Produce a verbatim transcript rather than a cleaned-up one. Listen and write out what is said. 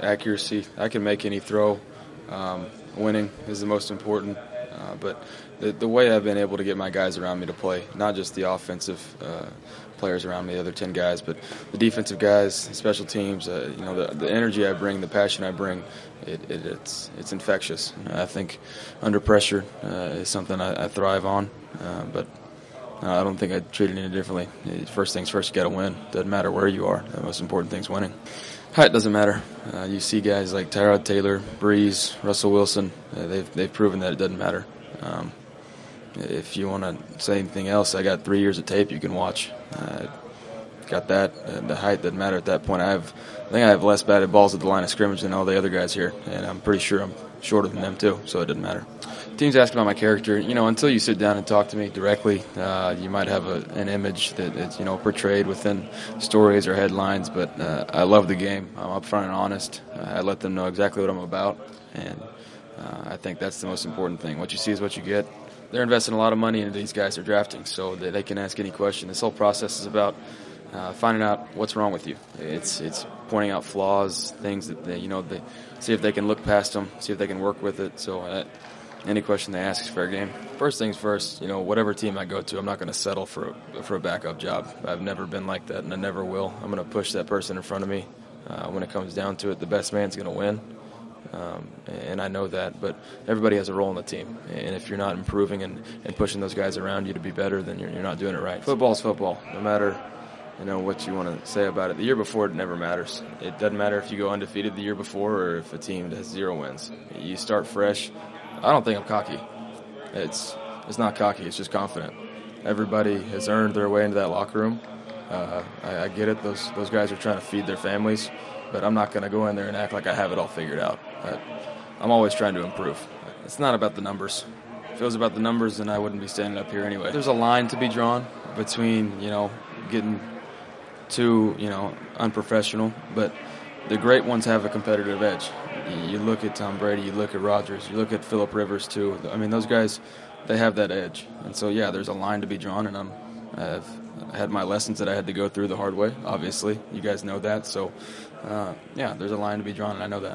accuracy. I can make any throw. Um, winning is the most important. Uh, but the, the way I've been able to get my guys around me to play, not just the offensive uh, players around me, the other ten guys, but the defensive guys, special teams, uh, you know, the, the energy I bring, the passion I bring, it, it, it's it's infectious. I think under pressure uh, is something I, I thrive on, uh, but uh, I don't think I treat it any differently. First things first, you got to win. Doesn't matter where you are. The most important thing is winning. Height doesn't matter. Uh, you see guys like Tyrod Taylor, Breeze, Russell Wilson. Uh, they've they've proven that it doesn't matter. Um, if you want to say anything else, I got three years of tape you can watch. Uh, got that. Uh, the height doesn't matter at that point. I have, I think I have less batted balls at the line of scrimmage than all the other guys here, and I'm pretty sure I'm shorter than them too. So it doesn't matter. Teams ask about my character. You know, until you sit down and talk to me directly, uh, you might have a, an image that is, you know, portrayed within stories or headlines. But uh, I love the game. I'm upfront and honest. Uh, I let them know exactly what I'm about, and uh, I think that's the most important thing. What you see is what you get. They're investing a lot of money into these guys they're drafting, so they, they can ask any question. This whole process is about uh, finding out what's wrong with you. It's it's pointing out flaws, things that they, you know, they see if they can look past them, see if they can work with it. So. Uh, Any question they ask is fair game. First things first, you know, whatever team I go to, I'm not going to settle for a, for a backup job. I've never been like that, and I never will. I'm going to push that person in front of me. Uh, when it comes down to it, the best man's going to win, um, and I know that. But everybody has a role in the team, and if you're not improving and, and pushing those guys around you to be better, then you're, you're not doing it right. Football's football, no matter you know what you want to say about it. The year before, it never matters. It doesn't matter if you go undefeated the year before or if a team has zero wins. You start fresh. I don't think I'm cocky. It's it's not cocky. It's just confident. Everybody has earned their way into that locker room. Uh, I, I get it. Those those guys are trying to feed their families, but I'm not going to go in there and act like I have it all figured out. I, I'm always trying to improve. It's not about the numbers. If it was about the numbers, then I wouldn't be standing up here anyway. There's a line to be drawn between you know getting too you know unprofessional, but the great ones have a competitive edge. You look at Tom Brady, you look at Rodgers, you look at Phillip Rivers too. I mean, those guys, they have that edge. And so, yeah, there's a line to be drawn, and I'm, I've had my lessons that I had to go through the hard way, obviously. You guys know that. So, uh, yeah, there's a line to be drawn, and I know that.